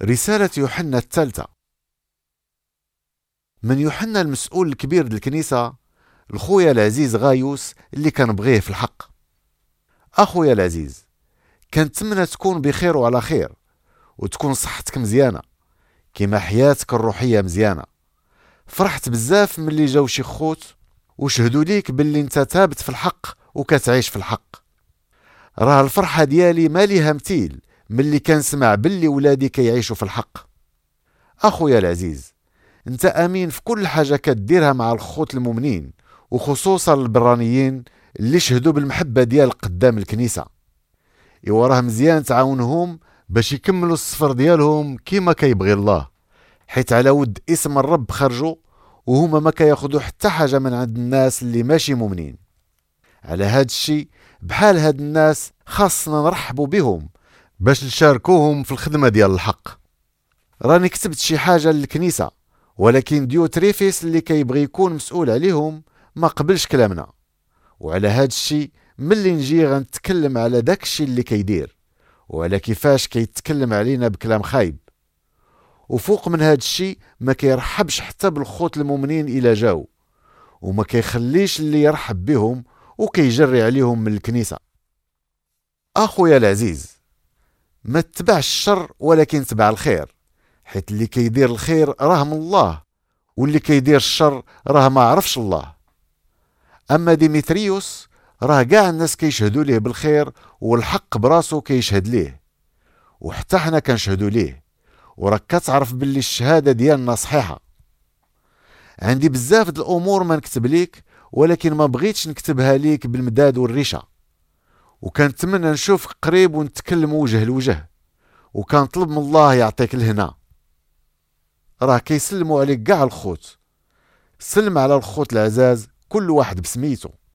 رسالة يوحنا الثالثة. من يوحنا المسؤول الكبير للكنيسة لخويا العزيز غايوس اللي كنبغيه في الحق. أخويا العزيز، كنتمنى تكون بخير وعلى خير، وتكون صحتك مزيانة كما حياتك الروحية مزيانة. فرحت بزاف ملي جاو شي خوت وشهدوا ليك باللي انت ثابت في الحق وكتعيش في الحق. راه الفرحة ديالي ما ليها مثيل ملي كنسمع باللي ولادي كيعيشوا في الحق. أخويا العزيز، انت امين في كل حاجة كديرها مع الخوت المؤمنين، وخصوصا البرانيين اللي شهدوا بالمحبة ديال قدام الكنيسة. ايوا راه مزيان تعاونهم باش يكملوا السفر ديالهم كيما كيبغي الله، حيت على ود اسم الرب خرجوا وهما ما كياخدوا حتى حاجة من عند الناس اللي ماشي مؤمنين. على هاد الشي بحال هاد الناس خاصنا نرحبوا بهم باش نشاركوهم في الخدمة ديال الحق. راني كتبت شي حاجة للكنيسة، ولكن ديوتريفيس اللي كيبغي يكون مسؤول عليهم ما قبلش كلامنا، وعلى هاد الشي ملي نجي غنتكلم على داك الشي اللي كيدير وعلى كيفاش كيتكلم علينا بكلام خايب. وفوق من هاد الشي ما كيرحبش حتى بالخوت المؤمنين إلا جاو، وما كيخليش اللي يرحب بهم وكيجري عليهم من الكنيسة. أخويا العزيز، ما تتبعش الشر ولكن تبع الخير، حيت اللي كيدير الخير راه من الله، واللي كيدير الشر راه ما عرفش الله. أما ديمتريوس راه كاع الناس كيشهدوا ليه بالخير، والحق براسو كيشهد ليه، وحتى حنا كنشهدوا ليه، وراك كتعرف باللي الشهادة ديالنا صحيحة. عندي بزاف د الأمور ما نكتب ليك، ولكن ما بغيتش نكتبها ليك بالمداد والريشة، وكنتمنى نشوفك قريب ونتكلم وجه لوجه، وكنطلب من الله يعطيك الهنا. راه كيسلموا عليك كاع الخوت، سلم على الخوت العزاز كل واحد بسميتو.